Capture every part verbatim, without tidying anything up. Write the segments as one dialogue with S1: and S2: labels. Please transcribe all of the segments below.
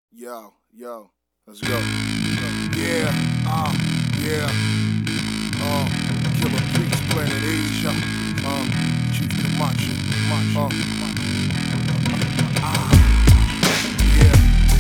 S1: Yo, yo, let's go. Yeah, uh, yeah, uh, Killer Priest, Planet Asia, uh, Chief Camacho, uh, ah, yeah.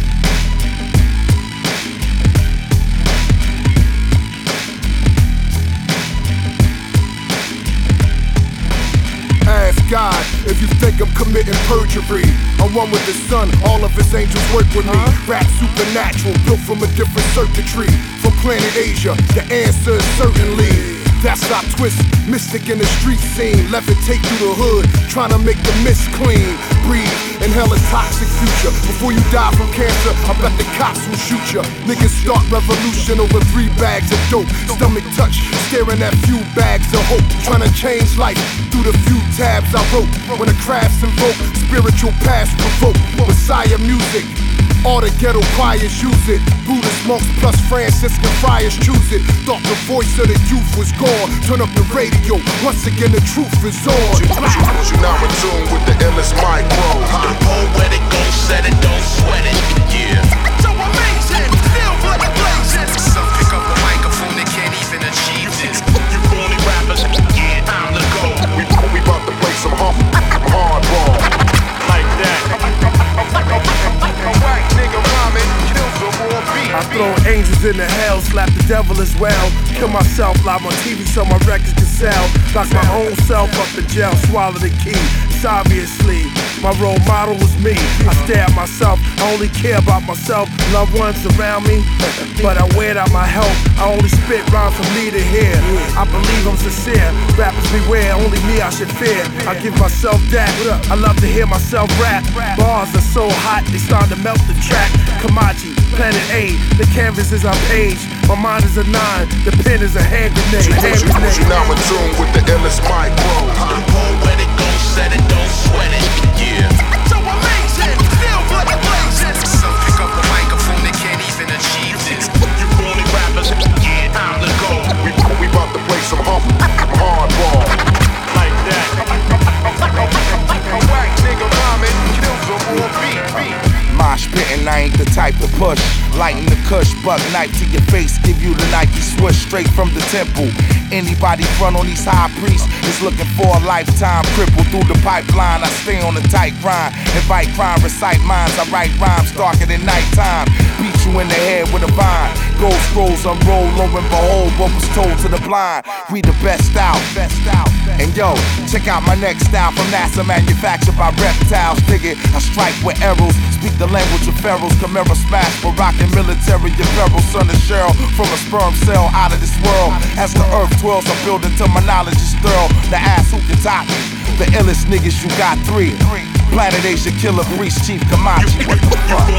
S1: Ask God if you think I'm committing perjury. I'm one with the sun, all of his angels work with me. Rap supernatural, built from a different circuitry. From Planet Asia, the answer is certainly. That's our twist, mystic in the street scene. Levitate through the hood, trying to make the mist clean. Breathe, inhale a toxic future. Before you die from cancer, I bet the cops will shoot ya. Niggas start revolution over three bags of dope. Stomach touch, staring at few bags of hope. Trying to change life through the few tabs I wrote. When the crafts invoke, spiritual past provoke. Messiah music, all the ghetto choirs use it. Buddhist monks plus Franciscan friars choose it. Thought the voice of the youth was gone. Turn up the radio, once again the truth is on.
S2: You, you, you now in tune with the illest micro.
S3: The poetic gon' set it, don't sweat it, yeah. So amazing, still blood blazing. Some pick up the microphone, they can't even achieve this. You only rappers, yeah, time to go.
S2: We, we about to play some hard, hardball.
S3: Like that.
S4: I throw angels in the hell, slap the devil as well. Kill myself live on T V so my records can sell. Lock my own self up in jail, swallow the key. It's obviously my role model was me. I stare at myself, I only care about myself. Loved ones around me, but I wear out my health. I only spit rhymes for me to hear. I believe I'm sincere, rappers beware, only me I should fear. I give myself that, I love to hear myself rap. Bars are so hot, they start to melt the track. Kamachi, Planet A, the canvas is our page. My mind is a nine, the pen is a hand grenade.
S2: You, you, you, you now in tune with the illest micro.
S3: The poetic gon' set it, don't sweat it, yeah. So amazing, still blood blazing. Some pick up the microphone, they can't even achieve this. You only rappers, yeah, time to go.
S2: We, we about to play some hard, hardball.
S3: Like that.
S2: A whack nigga rhyming, kill some more beat, beat.
S5: Mosh pittin', I ain't the type to push. Lighten the kush, buck knife to your face, give you the Nike swoosh straight from the temple. Anybody front on these high priests is looking for a lifetime. Cripple through the pipeline, I stay on a tight grind. Invite crime, recite minds, I write rhymes darker than nighttime. Beat you in the head with a vine. Gold scrolls unroll, lo and behold, what was told to the blind. We the best out, best out. And yo, check out my next style from NASA, manufactured by reptiles. Dig it, I strike with arrows, speak the language of pharaohs. Camara smash for rockin' military apparel. Son of Cheryl from a sperm cell out of this world. As the earth twirls, I'm building till my knowledge is thorough. The ass who can top me, the illest niggas you got three. Planet Asia, Killer Priest, Chief Camacho. What the fuck?